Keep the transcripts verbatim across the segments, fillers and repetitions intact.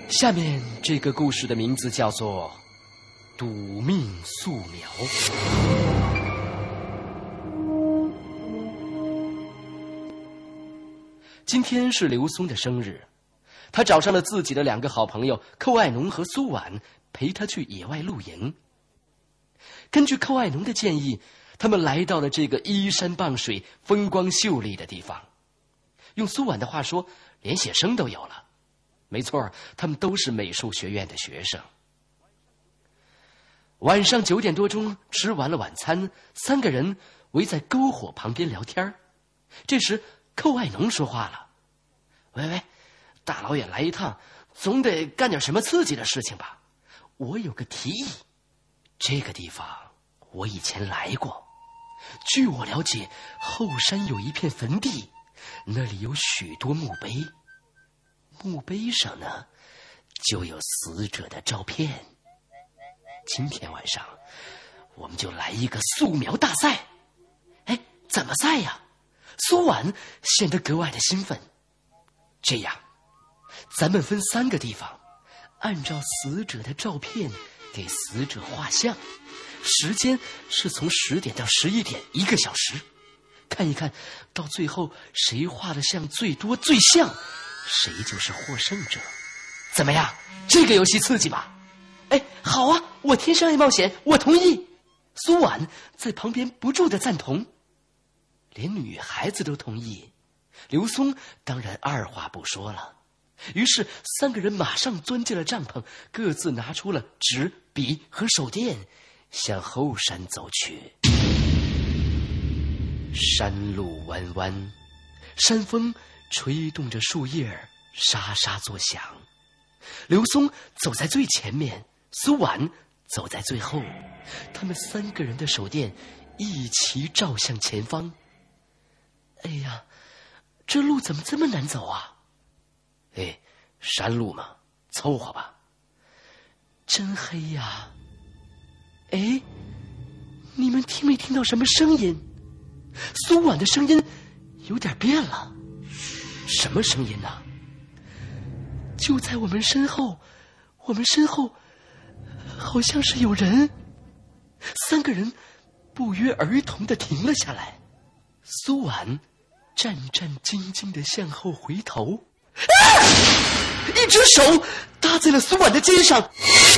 下面这个故事的名字叫做《赌命素描》。今天是刘松的生日，他找上了自己的两个好朋友寇爱农和苏婉，陪他去野外露营。根据寇爱农的建议，他们来到了这个依山傍水、风光秀丽的地方。用苏婉的话说，连写生都有了。没错，他们都是美术学院的学生。晚上九点多钟，吃完了晚餐，三个人围在篝火旁边聊天。这时寇爱农说话了：“喂喂，大老远来一趟，总得干点什么刺激的事情吧？我有个提议，这个地方我以前来过。据我了解，后山有一片坟地，那里有许多墓碑。墓碑上呢，就有死者的照片。今天晚上，我们就来一个素描大赛。哎，怎么赛呀？”苏婉显得格外的兴奋。这样，咱们分三个地方，按照死者的照片给死者画像，时间是从十点到十一点，一个小时。看一看到最后谁画的像最多最像，谁就是获胜者。怎么样？这个游戏刺激吧？哎，好啊，我天生爱冒险，我同意。苏婉在旁边不住的赞同。连女孩子都同意，刘松当然二话不说了。于是三个人马上钻进了帐篷，各自拿出了纸、笔和手电，向后山走去。山路弯弯，山风吹动着树叶沙沙作响。刘松走在最前面，苏婉走在最后，他们三个人的手电一齐照向前方。哎呀，这路怎么这么难走啊？哎，山路嘛，凑合吧。真黑呀！哎，你们听没听到什么声音？苏婉的声音有点变了。什么声音呢？就在我们身后，我们身后好像是有人。三个人不约而同地停了下来。苏婉战战兢兢地向后回头，啊！一只手搭在了苏婉的肩上。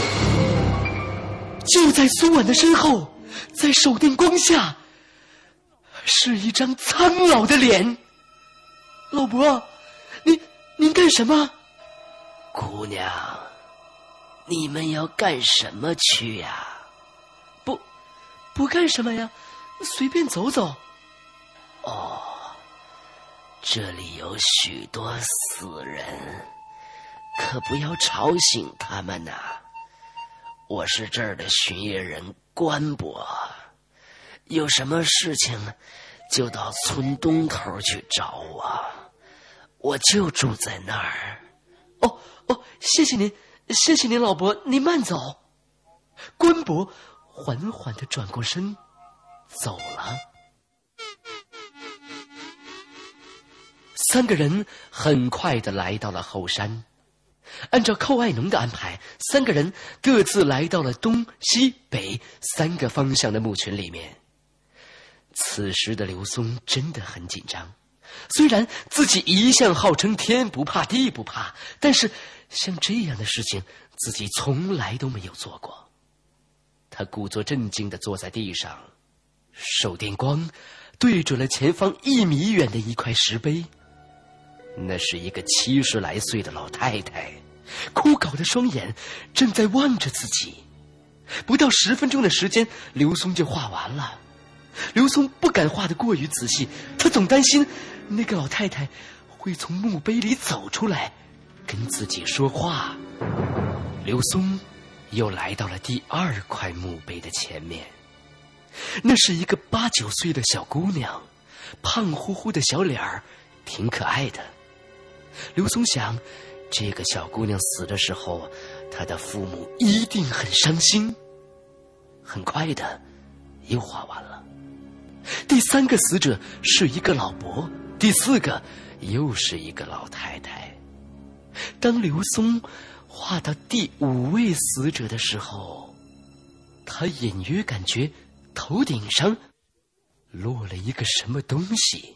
就在苏婉的身后，在手电光下，是一张苍老的脸。老伯，您您干什么？ 姑娘，你们要干什么去呀？ 不，不干什么呀，随便走走。 哦，这里有许多死人，可不要吵醒他们呐、啊。我是这儿的巡夜人关伯，有什么事情就到村东头去找我，我就住在那儿。 哦哦，谢谢您，谢谢您，老伯，您慢走。关伯缓缓地转过身，走了。三个人很快地来到了后山。按照寇爱农的安排，三个人各自来到了东西北三个方向的墓群里面。此时的刘松真的很紧张，虽然自己一向号称天不怕地不怕，但是像这样的事情自己从来都没有做过。他故作镇静地坐在地上，手电光对准了前方一米远的一块石碑。那是一个七十来岁的老太太，枯槁的双眼正在望着自己。不到十分钟的时间，刘松就画完了。刘松不敢画得过于仔细，他总担心那个老太太会从墓碑里走出来跟自己说话。刘松又来到了第二块墓碑的前面，那是一个八九岁的小姑娘，胖乎乎的小脸儿，挺可爱的。刘松想，这个小姑娘死的时候，她的父母一定很伤心。很快的，又画完了。第三个死者是一个老伯，第四个又是一个老太太。当刘松画到第五位死者的时候，他隐约感觉头顶上落了一个什么东西。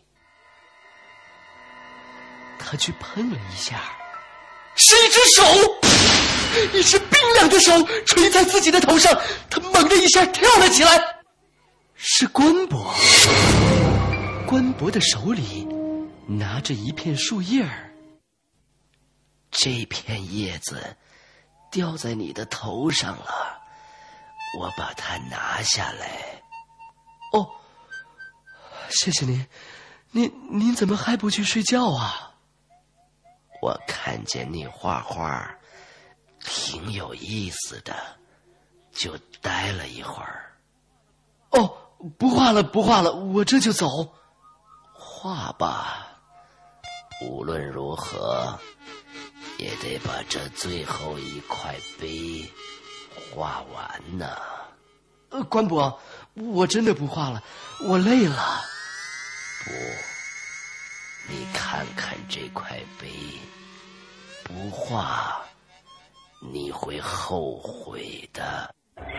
他去碰了一下，是一只手，一只冰凉的手垂在自己的头上。他猛地一下跳了起来，是关伯。关伯的手里拿着一片树叶儿。 这片叶子掉在你的头上了，我把它拿下来。 哦，谢谢您。您您怎么还不去睡觉啊？ 我看见你画画挺有意思的，就待了一会儿。 哦，不画了不画了，我这就走。 画吧，无论如何也得把这最后一块碑画完呢。 呃，关伯，我真的不画了，我累了。 不，你看看这块碑，不画你会后悔的。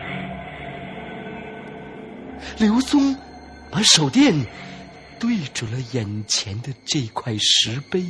刘松把手电对准了眼前的这块石碑。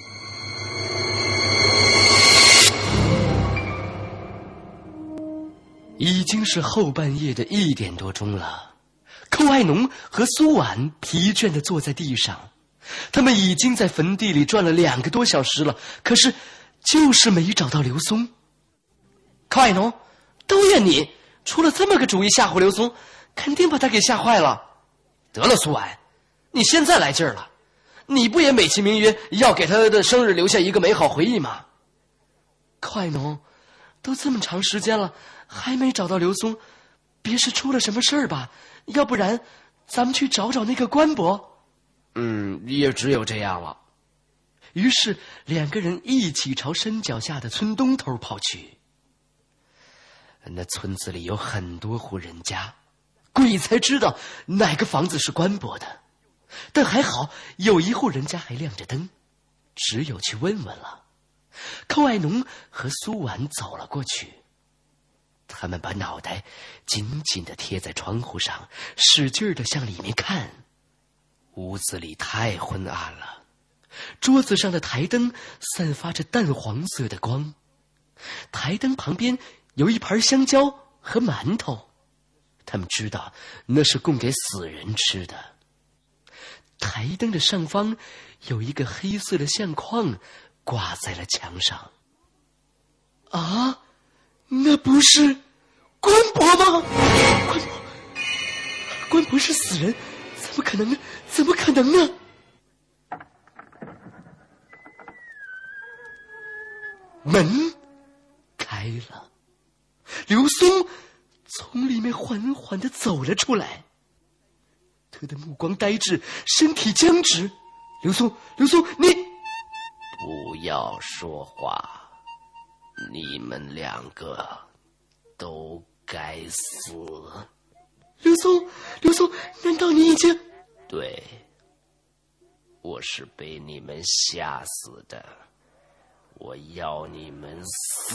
已经是后半夜的一点多钟了，寇爱农和苏婉疲倦地坐在地上，他们已经在坟地里转了两个多小时了，可是就是没找到刘松。寇爱农，都怨你出了这么个主意吓唬刘松，肯定把他给吓坏了。得了，苏婉，你现在来劲儿了，你不也美其名曰要给他的生日留下一个美好回忆吗？寇爱农，都这么长时间了，还没找到刘松，别是出了什么事儿吧？要不然咱们去找找那个关伯。嗯，也只有这样了。于是两个人一起朝山脚下的村东头跑去。那村子里有很多户人家，鬼才知道哪个房子是关伯的，但还好有一户人家还亮着灯，只有去问问了。寇爱农和苏婉走了过去，他们把脑袋紧紧地贴在窗户上，使劲地向里面看。屋子里太昏暗了，桌子上的台灯散发着淡黄色的光，台灯旁边有一盘香蕉和馒头，他们知道那是供给死人吃的。台灯的上方有一个黑色的相框挂在了墙上。啊，那不是关伯吗？关伯，关伯是死人，怎么可能呢？怎么可能呢？门开了，刘松从里面缓缓地走了出来，他的目光呆滞，身体僵直。刘松，刘松，你不要说话，你们两个都该死。 刘松，刘松，难道你已经…… 对，我是被你们吓死的，我要你们死。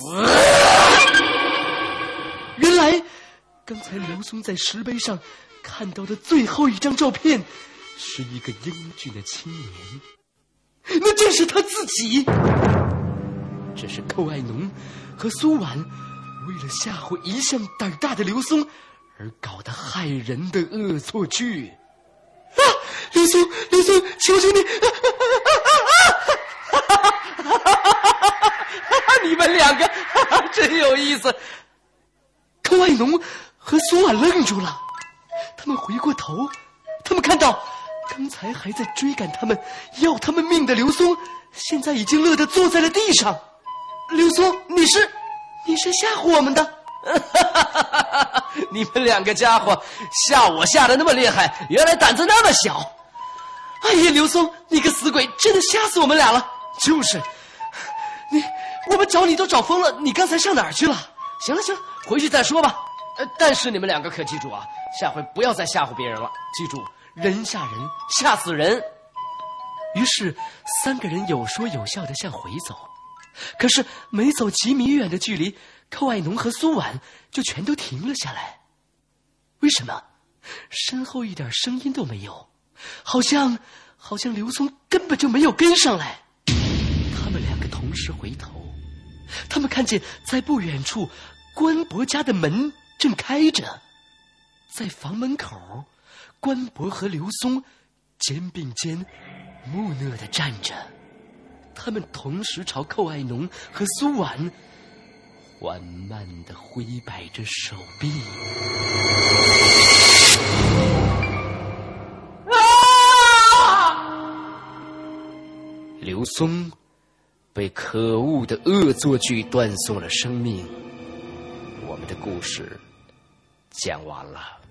原来刚才刘松在石碑上看到的最后一张照片是一个英俊的青年，那正是他自己。这是寇爱农和苏婉为了吓唬一向胆大的刘松而搞的害人的恶作剧。啊，刘松，刘松，求求你！你们两个真有意思。寇爱农和苏婉愣住了，他们回过头，他们看到刚才还在追赶他们要他们命的刘松，现在已经乐得坐在了地上。刘松，你是你是吓唬我们的？你们两个家伙吓我吓得那么厉害，原来胆子那么小。哎呀，刘松，你个死鬼，真的吓死我们俩了。就是你，我们找你都找疯了，你刚才上哪儿去了？行了行了，回去再说吧。呃，但是你们两个可记住啊，下回不要再吓唬别人了。记住，人吓人，吓死人。于是三个人有说有笑地向回走。 可是没走几米远的距离，寇爱农和苏婉就全都停了下来。为什么？身后一点声音都没有，好像好像刘松根本就没有跟上来。他们两个同时回头，他们看见在不远处关伯家的门正开着，在房门口，关伯和刘松肩并肩木讷地站着，他们同时朝寇爱农和苏婉缓慢地挥摆着手臂。刘松被可恶的恶作剧断送了生命。我们的故事讲完了。